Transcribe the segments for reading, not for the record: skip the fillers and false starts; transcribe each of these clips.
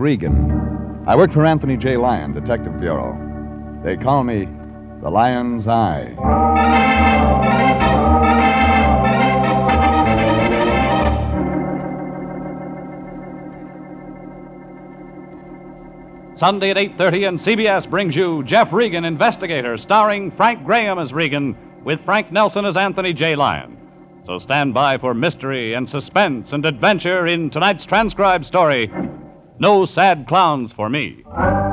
Regan. I work for Anthony J. Lyon, Detective Bureau. They call me the Lion's Eye. Sunday at 8:30, and CBS brings you Jeff Regan, Investigator, starring Frank Graham as Regan, with Frank Nelson as Anthony J. Lyon. So stand by for mystery and suspense and adventure in tonight's transcribed story, No Sad Clowns for Me.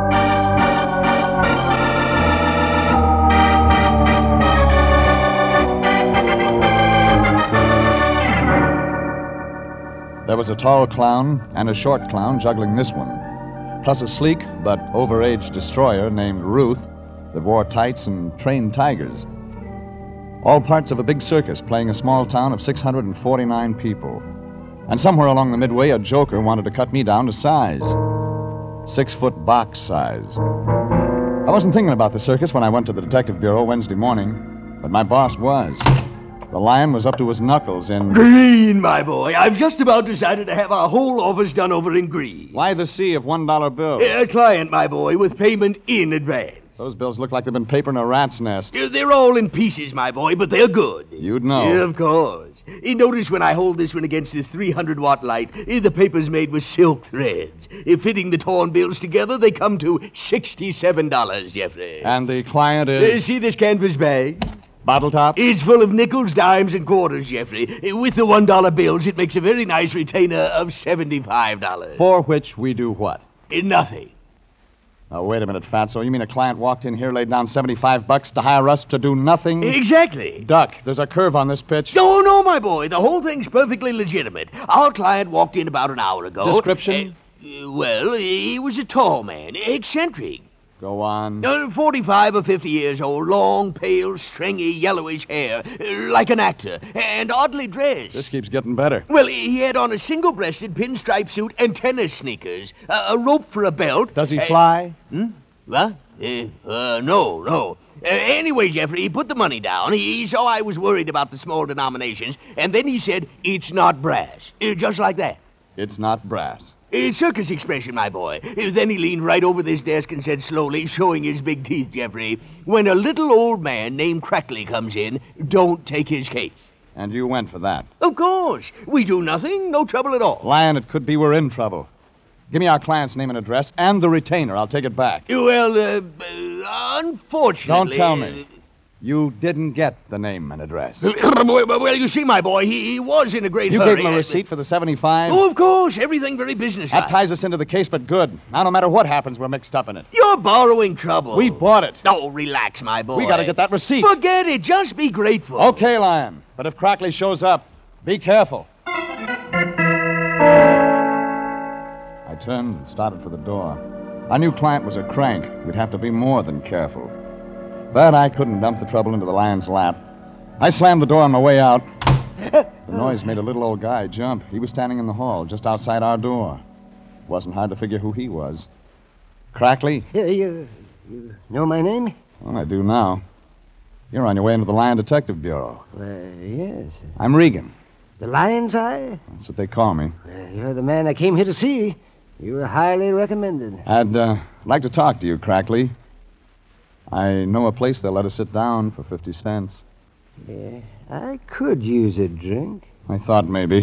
There was a tall clown and a short clown juggling this one, plus a sleek but overaged destroyer named Ruth that wore tights and trained tigers. All parts of a big circus playing a small town of 649 people. And somewhere along the midway, a joker wanted to cut me down to size. 6-foot box size. I wasn't thinking about the circus when I went to the Detective Bureau Wednesday morning, but my boss was. The Lion was up to his knuckles in... Green, my boy. I've just about decided to have our whole office done over in green. Why the sea of $1 bills? A client, my boy, with payment in advance. Those bills look like they've been papered in a rat's nest. They're all in pieces, my boy, but they're good. You'd know. Yeah, of course. Notice when I hold this one against this 300-watt light, the paper's made with silk threads. Fitting the torn bills together, they come to $67, Jeffrey. And the client is... See this canvas bag? Bottle top? It's full of nickels, dimes, and quarters, Jeffrey. With the $1 bills, it makes a very nice retainer of $75. For which we do what? Nothing. Oh, wait a minute, Fatso. You mean a client walked in here, laid down $75 to hire us to do nothing? Exactly. Duck, there's a curve on this pitch. No, my boy. The whole thing's perfectly legitimate. Our client walked in about an hour ago. Description? Well, he was a tall man, eccentric. Go on. 45 or 50 years old, long, pale, stringy, yellowish hair, like an actor, and oddly dressed. This keeps getting better. Well, he had on a single-breasted pinstripe suit and tennis sneakers, a rope for a belt. Does he fly? What? No. Anyway, Jeffrey, he put the money down. He saw I was worried about the small denominations, and then he said, "It's not brass." Just like that. It's not brass. Circus expression, my boy. Then he leaned right over this desk and said slowly, showing his big teeth, Jeffrey, "When a little old man named Crackley comes in, don't take his case." And you went for that? Of course. We do nothing, no trouble at all. Lion, it could be we're in trouble. Give me our client's name and address and the retainer. I'll take it back. Well, unfortunately... Don't tell me. You didn't get the name and address. Well, you see, my boy, he was in a great hurry. You gave him a receipt for the 75? Oh, of course. Everything very businesslike. That ties us into the case, but good. Now, no matter what happens, we're mixed up in it. You're borrowing trouble. We bought it. Oh, relax, my boy. We got to get that receipt. Forget it. Just be grateful. Okay, Lion. But if Crackley shows up, be careful. I turned and started for the door. Our new client was a crank. We'd have to be more than careful. But I couldn't dump the trouble into the Lion's lap. I slammed the door on my way out. The noise made a little old guy jump. He was standing in the hall, just outside our door. It wasn't hard to figure who he was. Crackley? You know my name? Well, I do now. You're on your way into the Lion Detective Bureau. Yes. I'm Regan. The Lion's Eye? That's what they call me. You're the man I came here to see. You were highly recommended. I'd like to talk to you, Crackley. I know a place they'll let us sit down for 50 cents. Yeah, I could use a drink. I thought maybe.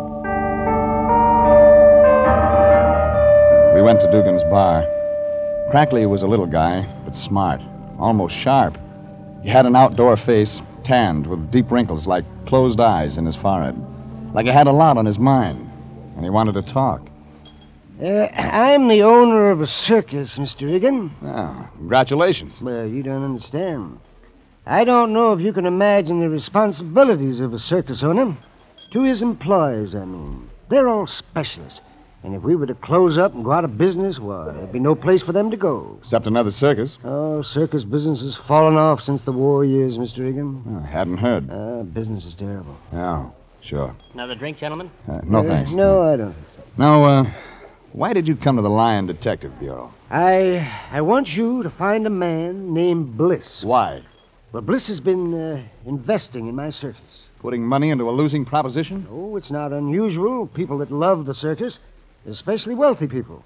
We went to Dugan's bar. Crackley was a little guy, but smart, almost sharp. He had an outdoor face, tanned with deep wrinkles like closed eyes in his forehead. Like he had a lot on his mind, and he wanted to talk. I'm the owner of a circus, Mr. Regan. Oh, congratulations. Well, you don't understand. I don't know if you can imagine the responsibilities of a circus owner. To his employees, I mean. They're all specialists. And if we were to close up and go out of business, well, there'd be no place for them to go. Except another circus. Oh, circus business has fallen off since the war years, Mr. Regan. I hadn't heard. Business is terrible. Oh, sure. Another drink, gentlemen? No, thanks. No, I don't think so. Now, why did you come to the Lion Detective Bureau? I want you to find a man named Bliss. Why? Well, Bliss has been investing in my circus. Putting money into a losing proposition? Oh, it's not unusual. People that love the circus, especially wealthy people.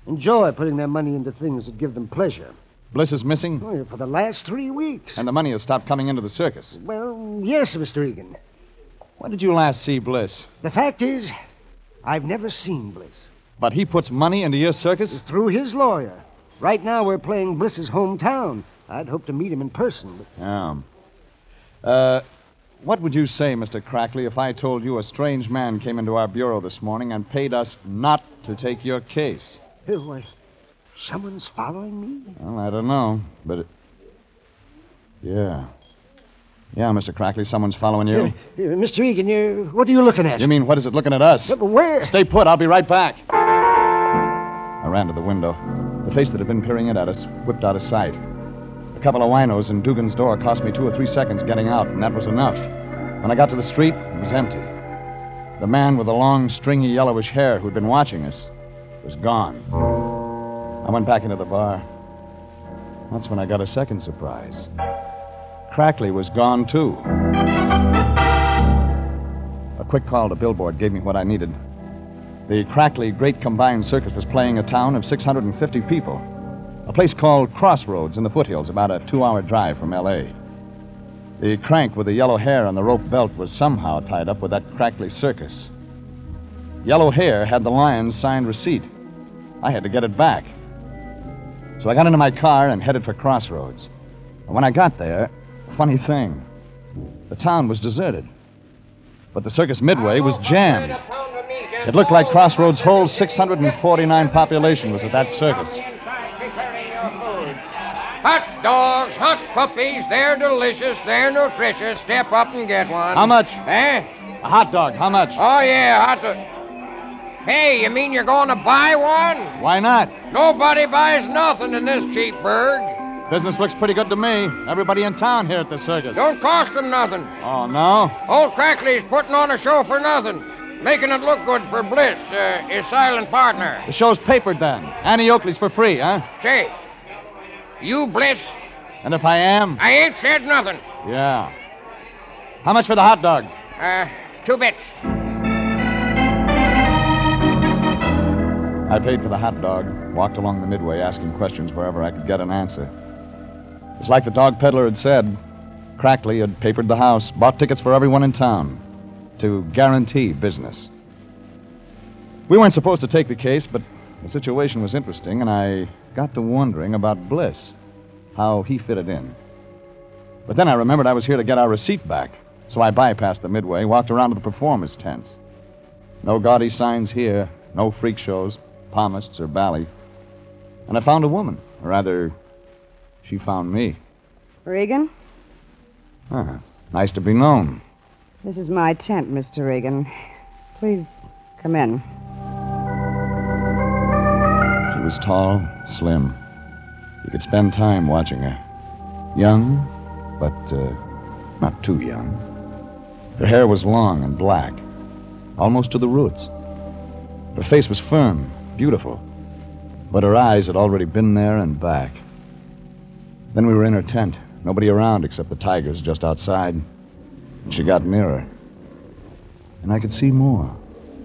enjoy putting their money into things that give them pleasure. Bliss is missing, Well, for the last 3 weeks. and the money has stopped coming into the circus. Well, yes, Mr. Egan. When did you last see Bliss? The fact is, I've never seen Bliss. But he puts money into your circus? Through his lawyer. Right now, we're playing Bliss's hometown. I'd hope to meet him in person, but Yeah. What would you say, Mr. Crackley, if I told you a strange man came into our bureau this morning and paid us not to take your case? Why, someone's following me? Well, I don't know, but yeah. Yeah, Mr. Crackley, someone's following you. Mr. Egan, what are you looking at? You mean, what is it looking at us? But where? Stay put. I'll be right back. I ran to the window. The face that had been peering in at us whipped out of sight. A couple of winos in Dugan's door cost me 2 or 3 seconds getting out, and that was enough. When I got to the street, it was empty. The man with the long, stringy, yellowish hair who'd been watching us was gone. I went back into the bar. That's when I got a second surprise. Crackley was gone, too. A quick call to Billboard gave me what I needed. The Crackley Great Combined Circus was playing a town of 650 people. A place called Crossroads in the foothills, about a 2-hour drive from L.A. The crank with the yellow hair on the rope belt was somehow tied up with that Crackley circus. Yellow Hair had the Lions' signed receipt. I had to get it back. So I got into my car and headed for Crossroads. And when I got there, funny thing, the town was deserted. But the Circus Midway was jammed. It looked like Crossroads' whole 649 population was at that circus. Hot dogs, hot puppies, they're delicious, they're nutritious. Step up and get one. How much? Eh? A hot dog, how much? Oh, yeah, hot dog. Hey, you mean you're going to buy one? Why not? Nobody buys nothing in this cheap burg. Business looks pretty good to me. Everybody in town here at the circus. Don't cost them nothing. Oh, no? Old Crackley's putting on a show for nothing. Making it look good for Bliss, his silent partner. The show's papered then. Annie Oakley's for free, huh? Say, you Bliss? And if I am? I ain't said nothing. Yeah. How much for the hot dog? 2 bits. I paid for the hot dog, walked along the Midway asking questions wherever I could get an answer. It's like the dog peddler had said. Crackley had papered the house, bought tickets for everyone in town to guarantee business. We weren't supposed to take the case, but the situation was interesting, and I got to wondering about Bliss, how he fitted in. But then I remembered I was here to get our receipt back, so I bypassed the Midway, walked around to the performers' tents. No gaudy signs here, no freak shows, palmists or ballet. And I found a woman, or rather, she found me. Regan, Nice to be known. this is my tent, Mr. Regan. Please come in. She was tall, slim. You could spend time watching her. Young, but not too young. Her hair was long and black, almost to the roots. Her face was firm, beautiful, but her eyes had already been there and back. Then we were in her tent, nobody around except the tigers just outside. And she got nearer, and I could see more.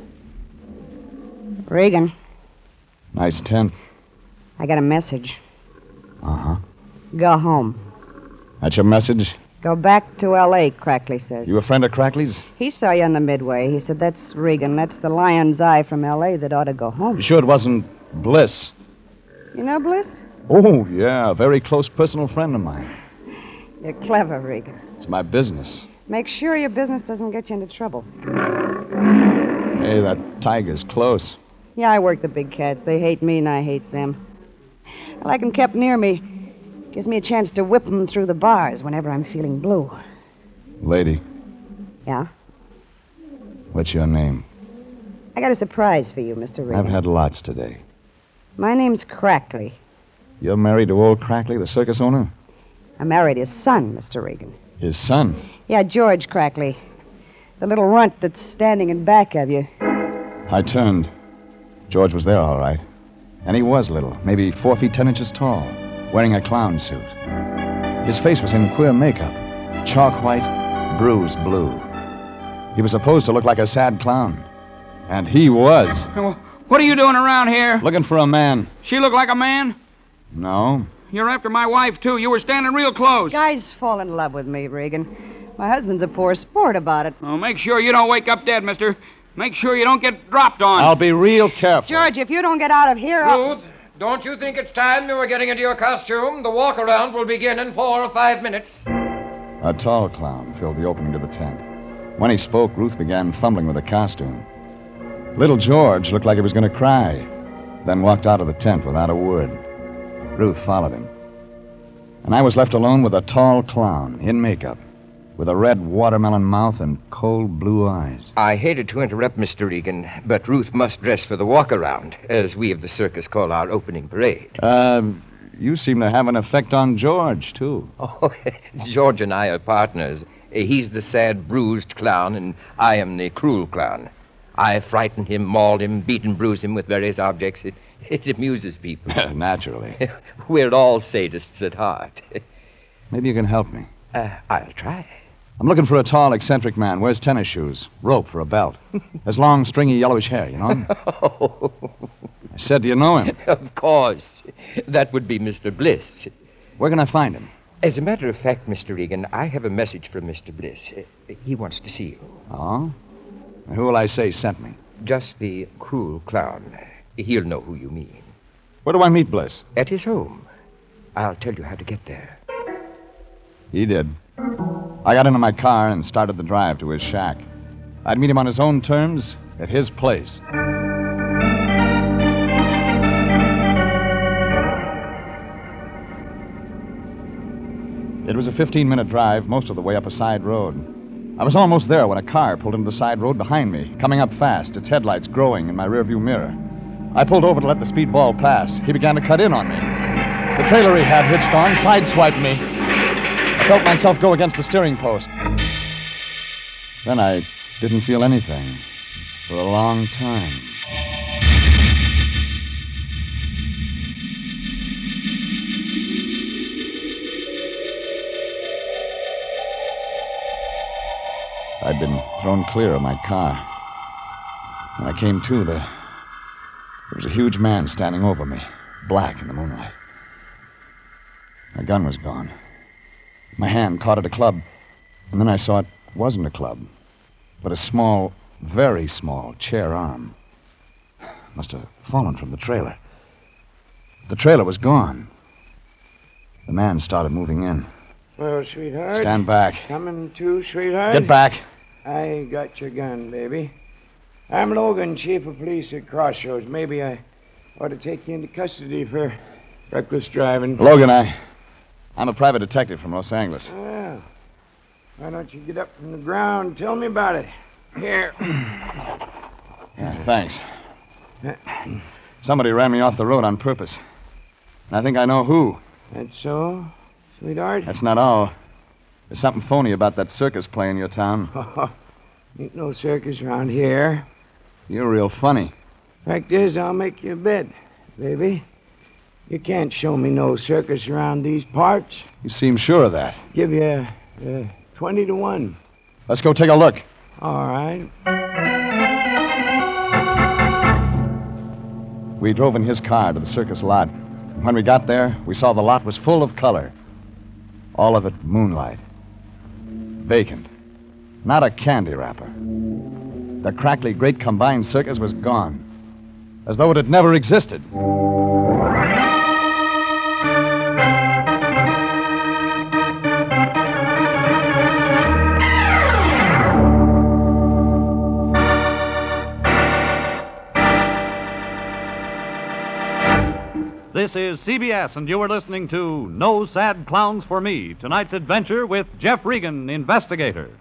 Regan, Nice tent. I got a message. Uh-huh. Go home. That's your message? Go back to L.A., Crackley says. You a friend of Crackley's? He saw you on the Midway. He said, that's Regan. That's the Lion's Eye from L.A. that ought to go home. You sure it wasn't Bliss? You know Bliss? Oh, yeah, a very close personal friend of mine. You're clever, Regan. It's my business. Make sure your business doesn't get you into trouble. Hey, that tiger's close. Yeah, I work the big cats. They hate me and I hate them. I like 'em kept near me. Gives me a chance to whip 'em through the bars whenever I'm feeling blue. Lady, Yeah? what's your name? I got a surprise for you, Mr. Regan. I've had lots today. My name's Crackley. You're married to old Crackley, the circus owner? I married his son, Mr. Regan. His son? Yeah, George Crackley. The little runt that's standing in back of you. I turned. George was there, all right. And he was little, maybe 4 feet 10 inches tall, wearing a clown suit. His face was in queer makeup, chalk white, bruised blue. He was supposed to look like a sad clown. And he was. What are you doing around here? Looking for a man. She look like a man? No. You're after my wife, too. You were standing real close. Guys fall in love with me, Regan. My husband's a poor sport about it. Oh, make sure you don't wake up dead, mister. Make sure you don't get dropped on. I'll be real careful. George, if you don't get out of here, Ruth, don't you think it's time you were getting into your costume? The walk-around will begin in 4 or 5 minutes. A tall clown filled the opening to the tent. When he spoke, Ruth began fumbling with the costume. Little George looked like he was going to cry, then walked out of the tent without a word. Ruth followed him. And I was left alone with a tall clown in makeup, with a red watermelon mouth and cold blue eyes. I hated to interrupt, Mr. Regan, but Ruth must dress for the walk-around, as we of the circus call our opening parade. You seem to have an effect on George, too. Oh, George and I are partners. He's the sad, bruised clown, and I am the cruel clown. I frighten him, maul him, beat and bruise him with various objects. It amuses people. Naturally. We're all sadists at heart. Maybe you can help me. I'll try. I'm looking for a tall, eccentric man. Wears tennis shoes, rope for a belt. Has long, stringy, yellowish hair, you know? Oh, I said, do you know him? of course. That would be Mr. Bliss. Where can I find him? As a matter of fact, Mr. Regan, I have a message from Mr. Bliss. He wants to see you. Oh? Who will I say sent me? Just the cruel clown. He'll know who you mean. Where do I meet Bliss? At his home. I'll tell you how to get there. He did. I got into my car and started the drive to his shack. I'd meet him on his own terms at his place. It was a 15-minute drive, most of the way up a side road. I was almost there when a car pulled into the side road behind me, coming up fast, its headlights growing in my rearview mirror. I pulled over to let the speedball pass. He began to cut in on me. The trailer he had hitched on sideswiped me. I felt myself go against the steering post. Then I didn't feel anything for a long time. I'd been thrown clear of my car. When I came to, there was a huge man standing over me, black in the moonlight. My gun was gone. My hand caught at a club, and then I saw it wasn't a club, but a small, very small chair arm. Must have fallen from the trailer. The trailer was gone. The man started moving in. Well, sweetheart. Stand back. Coming to, sweetheart? Get back. I got your gun, baby. I'm Logan, chief of police at Crossroads. Maybe I ought to take you into custody for reckless driving. Logan, I'm a private detective from Los Angeles. Well, why don't you get up from the ground and tell me about it? Here. Yeah, thanks. Somebody ran me off the road on purpose. And I think I know who. That's so, sweetheart? That's not all. There's something phony about that circus play in your town. Ain't no circus around here. You're real funny. Fact is, I'll make you a bet, baby. You can't show me no circus around these parts. You seem sure of that. Give you 20 to 1. Let's go take a look. All right. We drove in his car to the circus lot. When we got there, we saw the lot was full of color. All of it moonlight. Vacant. Not a candy wrapper. The crackly great combined circus was gone. As though it had never existed. This is CBS, and you are listening to No Sad Clowns for Me, tonight's adventure with Jeff Regan, investigator.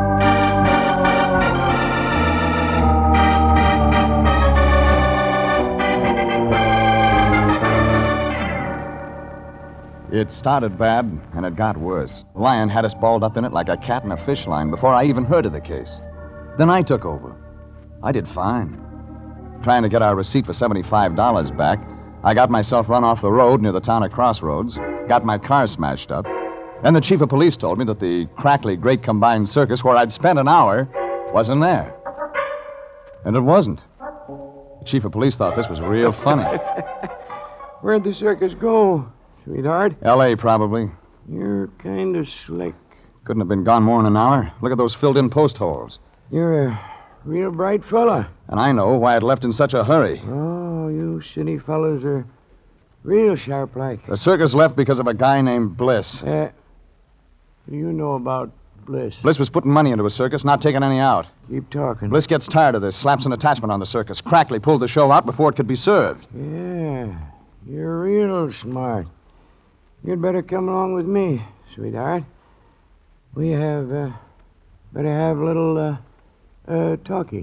It started bad, and it got worse. The lion had us balled up in it like a cat in a fish line before I even heard of the case. Then I took over. I did fine. Trying to get our receipt for $75 back, I got myself run off the road near the town of Crossroads, got my car smashed up. Then the chief of police told me that the crackly great combined circus where I'd spent an hour wasn't there. And it wasn't. The chief of police thought this was real funny. Where'd the circus go, sweetheart? L.A., probably. You're kind of slick. Couldn't have been gone more than an hour. Look at those filled-in post holes. You're a real bright fella. And I know why it left in such a hurry. Oh, you city fellas are real sharp-like. The circus left because of a guy named Bliss. What do you know about Bliss? Bliss was putting money into a circus, not taking any out. Keep talking. Bliss gets tired of this, slaps an attachment on the circus. Crackley pulled the show out before it could be served. Yeah, you're real smart. You'd better come along with me, sweetheart. We better have a little, talkie.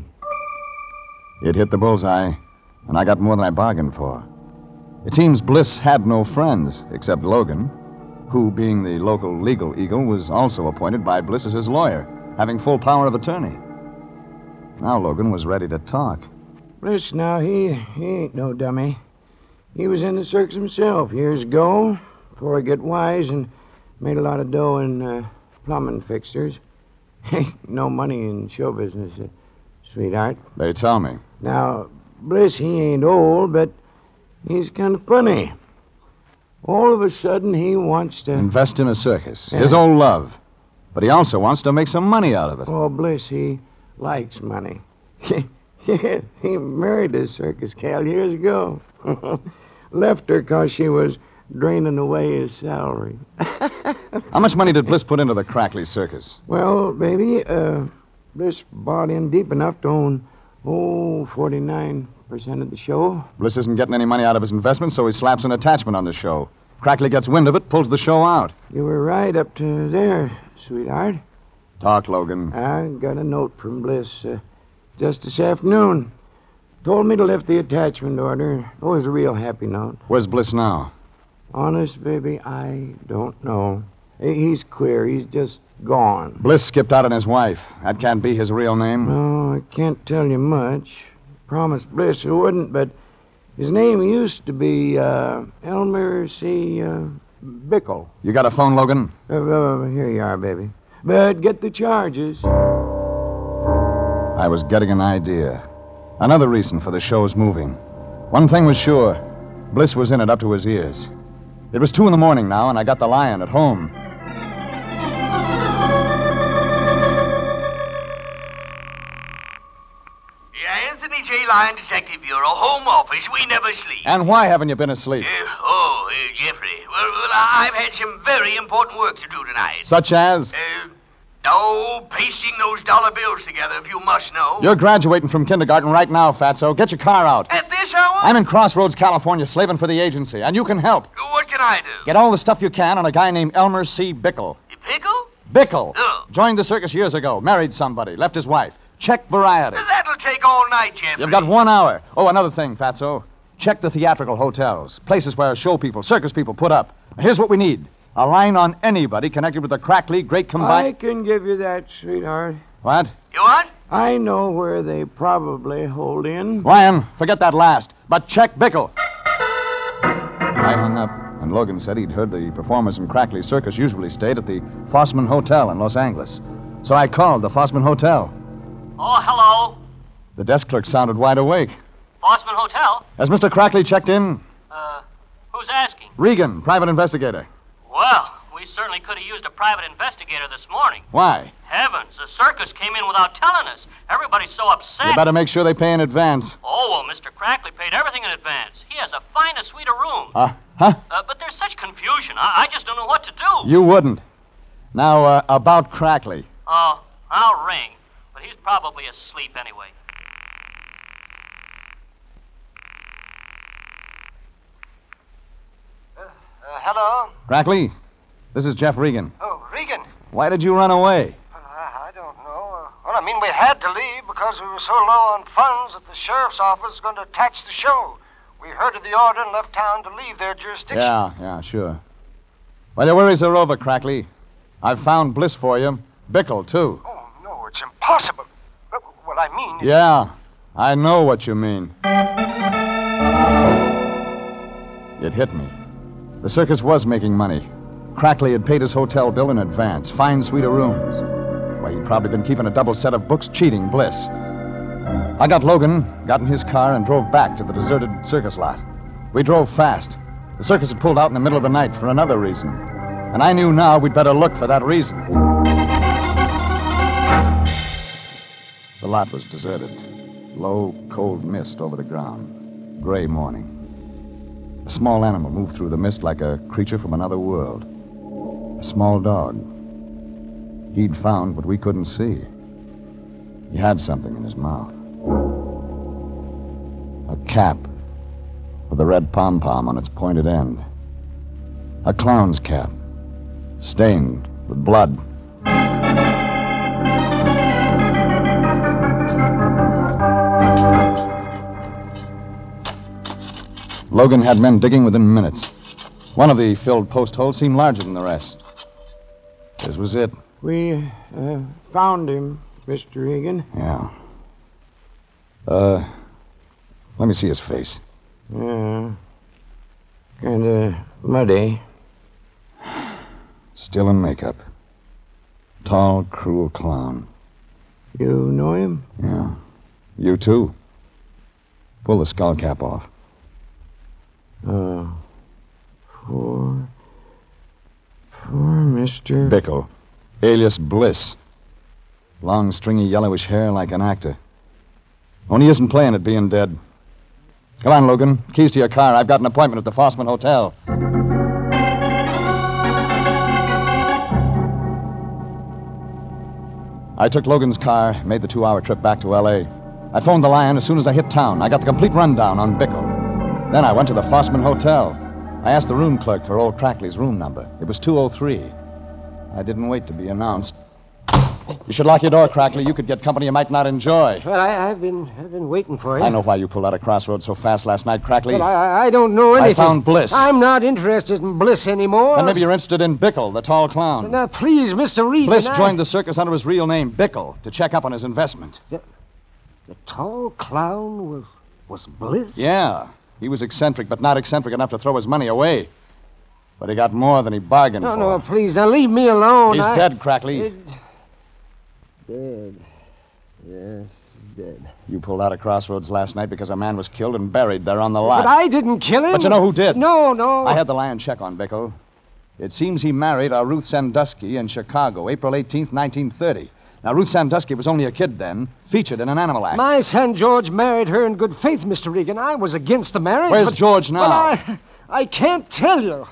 It hit the bullseye, and I got more than I bargained for. It seems Bliss had no friends, except Logan, who, being the local legal eagle, was also appointed by Bliss as his lawyer, having full power of attorney. Now Logan was ready to talk. Bliss, now, he ain't no dummy. He was in the circus himself years ago, before he got wise and made a lot of dough in plumbing fixtures. Ain't no money in show business, sweetheart. They tell me. Now, Bliss, he ain't old, but he's kind of funny. All of a sudden, he wants to... Invest in a circus. His old love. But he also wants to make some money out of it. Oh, Bliss, he likes money. Yeah, he married a circus gal years ago. Left her 'cause she was draining away his salary. How much money did Bliss put into the Crackley circus? Well, baby, Bliss bought in deep enough to own, 49% of the show. Bliss isn't getting any money out of his investment, so he slaps an attachment on the show. Crackley gets wind of it, pulls the show out. You were right up to there, sweetheart. Talk, Logan. I got a note from Bliss just this afternoon. Told me to lift the attachment order. It was a real happy note. Where's Bliss now? Honest, baby, I don't know. He's queer. He's just gone. Bliss skipped out on his wife. That can't be his real name. No, I can't tell you much. Promised Bliss I wouldn't, but his name used to be Elmer C. Bickle. You got a phone, Logan? Here you are, baby. But get the charges. I was getting an idea. Another reason for the show's moving. One thing was sure. Bliss was in it up to his ears. It was 2 a.m. now, and I got the Lion at home. Yeah, Anthony J. Lion, Detective Bureau, Home Office. We never sleep. And why haven't you been asleep? Jeffrey. Well, I've had some very important work to do tonight. Such as? Pasting those dollar bills together, if you must know. You're graduating from kindergarten right now, Fatso. Get your car out. At this hour? I'm in Crossroads, California, slaving for the agency, and you can help. What can I do? Get all the stuff you can on a guy named Elmer C. Bickle. Pickle? Bickle. Oh. Joined the circus years ago, married somebody, left his wife. Check Variety. That'll take all night, Jeffrey. You've got 1 hour. Oh, another thing, Fatso. Check the theatrical hotels, places where show people, circus people put up. Here's what we need. A line on anybody connected with the Crackley Great I Combined... can give you that, sweetheart. What? You what? I know where they probably hold in. Lion, forget that last. But check Bickle. I hung up, and Logan said he'd heard the performers in Crackley Circus usually stayed at the Fossman Hotel in Los Angeles. So I called the Fossman Hotel. Oh, hello. The desk clerk sounded wide awake. Fossman Hotel? Has Mr. Crackley checked in? Who's asking? Regan, private investigator. Well, we certainly could have used a private investigator this morning. Why? Heavens, the circus came in without telling us. Everybody's so upset. You better make sure they pay in advance. Oh, well, Mr. Crackley paid everything in advance. He has a finest suite of rooms. Huh? But there's such confusion. I just don't know what to do. You wouldn't. Now, about Crackley. Oh, I'll ring. But he's probably asleep anyway. Hello? Crackley, this is Jeff Regan. Oh, Regan. Why did you run away? I don't know. We had to leave because we were so low on funds that the sheriff's office is going to attach the show. We heard of the order and left town to leave their jurisdiction. Yeah, sure. Well, your worries are over, Crackley. I've found Bliss for you. Bickle, too. Oh, no, it's impossible. Well, I mean... Yeah, I know what you mean. It hit me. The circus was making money. Crackley had paid his hotel bill in advance, fine suite of rooms. Why, he'd probably been keeping a double set of books cheating Bliss. I got Logan, got in his car, and drove back to the deserted circus lot. We drove fast. The circus had pulled out in the middle of the night for another reason. And I knew now we'd better look for that reason. The lot was deserted. Low, cold mist over the ground. Gray morning. A small animal moved through the mist like a creature from another world. A small dog. He'd found what we couldn't see. He had something in his mouth. A cap with a red pom-pom on its pointed end. A clown's cap, stained with blood. Logan had men digging within minutes. One of the filled post holes seemed larger than the rest. This was it. We found him, Mr. Regan. Yeah. Let me see his face. Yeah. Kind of muddy. Still in makeup. Tall, cruel clown. You know him? Yeah. You too. Pull the skull cap off. Poor Mr. Bickle. Alias Bliss. Long, stringy, yellowish hair like an actor. Only he isn't playing at being dead. Come on, Logan. Keys to your car. I've got an appointment at the Fossman Hotel. I took Logan's car, made the 2-hour trip back to L.A. I phoned the Lion as soon as I hit town. I got the complete rundown on Bickle. Then I went to the Fossman Hotel. I asked the room clerk for old Crackley's room number. It was 203. I didn't wait to be announced. You should lock your door, Crackley. You could get company you might not enjoy. Well, I've been waiting for you. I know why you pulled out of Crossroads so fast last night, Crackley. But I don't know anything. I found Bliss. I'm not interested in Bliss anymore. Then maybe you're interested in Bickle, the tall clown. Now, please, Mr. Regan. Bliss joined the circus under his real name, Bickle, to check up on his investment. The tall clown was Bliss? Yeah. He was eccentric, but not eccentric enough to throw his money away. But he got more than he bargained for. No, please, now leave me alone. He's dead, Crackley. Dead. Yes, he's dead. You pulled out of Crossroads last night because a man was killed and buried there on the lot. But I didn't kill him. But you know who did? No. I had the Lion check on Bickle. It seems he married a Ruth Sandusky in Chicago, April 18th, 1930. Now, Ruth Sandusky was only a kid then, featured in an animal act. My son George married her in good faith, Mr. Regan. I was against the marriage. Where's George now? But I can't tell you.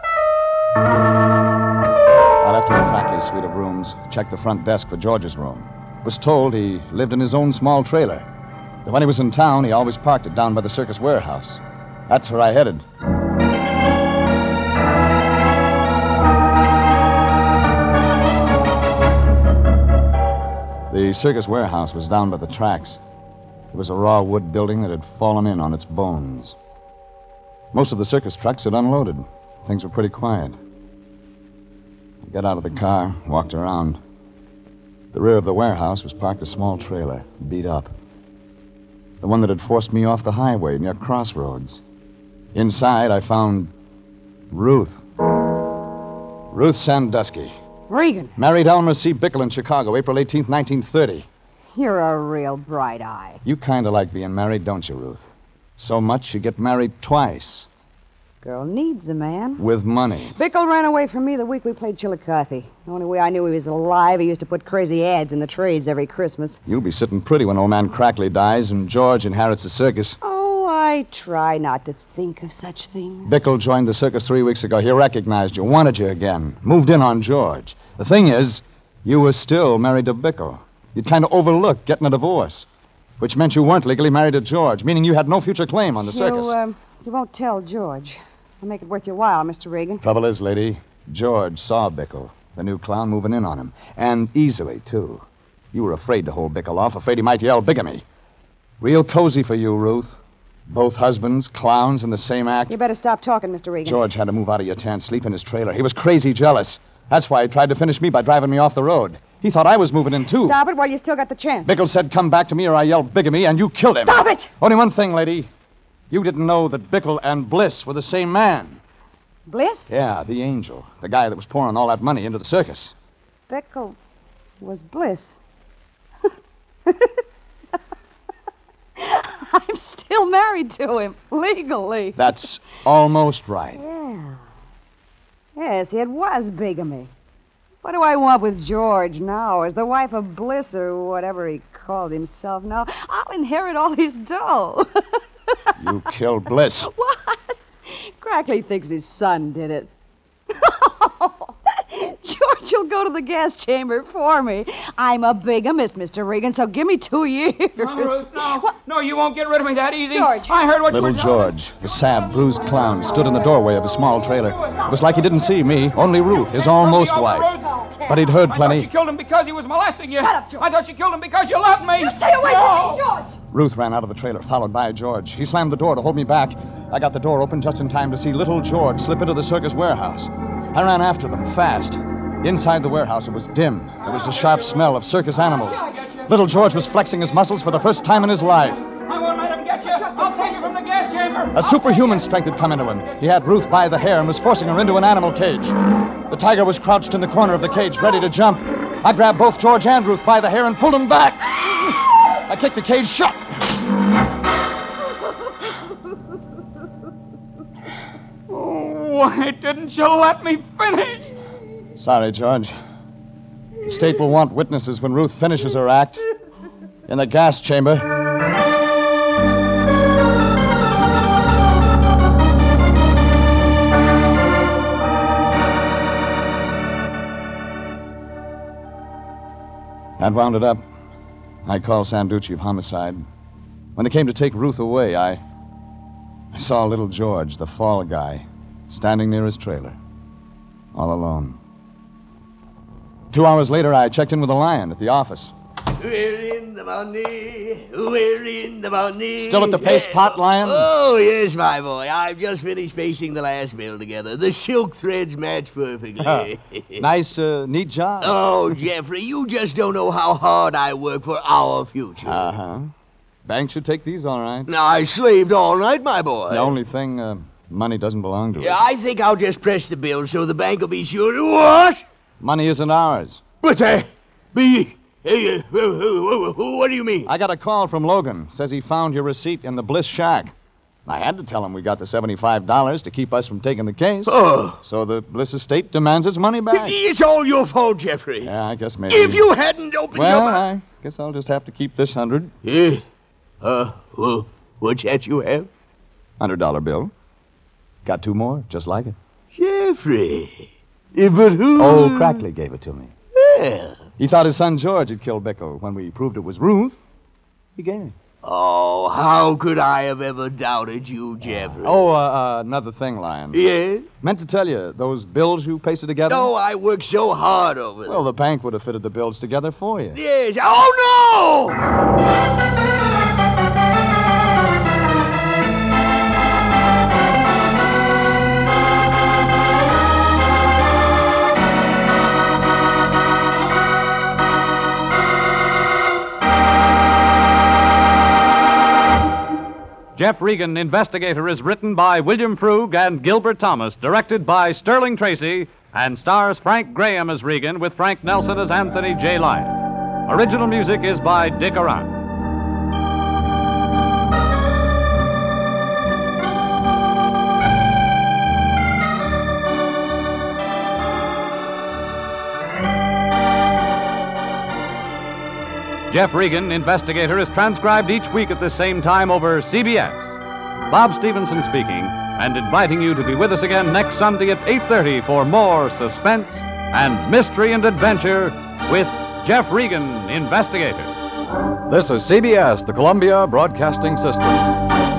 I left him in Crackley's suite of rooms, checked the front desk for George's room. Was told he lived in his own small trailer. But when he was in town, he always parked it down by the circus warehouse. That's where I headed. The circus warehouse was down by the tracks. It was a raw wood building that had fallen in on its bones. Most of the circus trucks had unloaded. Things were pretty quiet. I got out of the car, walked around. The rear of the warehouse was parked a small trailer, beat up. The one that had forced me off the highway near Crossroads. Inside, I found Ruth. Ruth Sandusky. Regan, Married Elmer C. Bickle in Chicago, April 18th, 1930. you're a real bright eye. You kind of like being married, don't you, Ruth? So much you get married twice. Girl needs a man. With money. Bickle ran away from me the week we played Chillicothe. The only way I knew he was alive, he used to put crazy ads in the trades every Christmas. You'll be sitting pretty when old man Crackley dies and George inherits the circus. Oh, I try not to think of such things. Bickle joined the circus 3 weeks ago. He recognized you, wanted you again, moved in on George. The thing is, you were still married to Bickle. You'd kind of overlooked getting a divorce, which meant you weren't legally married to George, meaning you had no future claim on the circus. You won't tell George. I'll make it worth your while, Mr. Regan. Trouble is, lady, George saw Bickle, the new clown, moving in on him. And easily, too. You were afraid to hold Bickle off, afraid he might yell bigamy. Real cozy for you, Ruth. Both husbands, clowns in the same act. You better stop talking, Mr. Regan. George had to move out of your tent, sleep in his trailer. He was crazy jealous. That's why he tried to finish me by driving me off the road. He thought I was moving in, too. Stop it while you still got the chance. Bickle said, come back to me or I yell bigamy, and you killed him. Stop it! Only one thing, lady. You didn't know that Bickle and Bliss were the same man. Bliss? Yeah, the angel. The guy that was pouring all that money into the circus. Bickle was Bliss. I'm still married to him, legally. That's almost right. Yeah. Yes, it was bigamy. What do I want with George now? As the wife of Bliss or whatever he called himself now, I'll inherit all his dough. You killed Bliss. What? Crackly thinks his son did it. George will go to the gas chamber for me. I'm a bigamist, Mr. Regan, so give me 2 years. No, Ruth, no. What? No, you won't get rid of me that easy. George. I heard what Little you were telling me. George, the sad, bruised clown, stood in the doorway of a small trailer. It was like he didn't see me, only Ruth, his almost wife. But he'd heard I thought plenty. you killed him because he was molesting you. Shut up, George. I thought you killed him because you loved me. You stay away from me, George! Ruth ran out of the trailer, followed by George. He slammed the door to hold me back. I got the door open just in time to see little George slip into the circus warehouse. I ran after them, fast. Inside the warehouse, it was dim. There was a sharp smell of circus animals. Little George was flexing his muscles for the first time in his life. I won't let him get you. I'll take you from the gas chamber. A superhuman strength had come into him. He had Ruth by the hair and was forcing her into an animal cage. The tiger was crouched in the corner of the cage, ready to jump. I grabbed both George and Ruth by the hair and pulled them back. I kicked the cage shut. Why didn't you let me finish? Sorry, George. The state will want witnesses when Ruth finishes her act. In the gas chamber. That wound it up. I called Sanducci of homicide. When they came to take Ruth away, I saw little George, the fall guy, standing near his trailer, all alone. 2 hours later, I checked in with the Lion at the office. We're in the money. We're in the money. Still at the paste pot, Lion? Oh, yes, my boy. I've just finished pasting the last bill together. The silk threads match perfectly. Nice, neat job. Oh, Jeffrey, you just don't know how hard I work for our future. Uh-huh. Bank should take these all right. Now, I slaved all night, my boy. The only thing, money doesn't belong to Yeah, us. I think I'll just press the bill so the bank will be sure. What? Money isn't ours. But, what do you mean? I got a call from Logan. Says he found your receipt in the Bliss shack. I had to tell him we got the $75 to keep us from taking the case. Oh. So the Bliss estate demands its money back. It's all your fault, Jeffrey. Yeah, I guess maybe. If you hadn't opened Well, your mouth. I guess I'll just have to keep this 100. Yeah. Well, what's that you have? $100 bill. Got 2 more, just like it. Jeffrey. But who? Old Crackley gave it to me. Well. He thought his son George had killed Bickle. When we proved it was Ruth, he gave it. Oh, how could I have ever doubted you, Jeffrey? Another thing, Lion. Yes? Meant to tell you, those bills you pasted together? Oh, I worked so hard over them. Well, the bank would have fitted the bills together for you. Yes. Oh, no! Jeff Regan, Investigator, is written by William Frug and Gilbert Thomas, directed by Sterling Tracy, and stars Frank Graham as Regan with Frank Nelson as Anthony J. Lyon. Original music is by Dick Arant. Jeff Regan, Investigator, is transcribed each week at the same time over CBS. Bob Stevenson speaking, and inviting you to be with us again next Sunday at 8:30 for more suspense and mystery and adventure with Jeff Regan, Investigator. This is CBS, the Columbia Broadcasting System.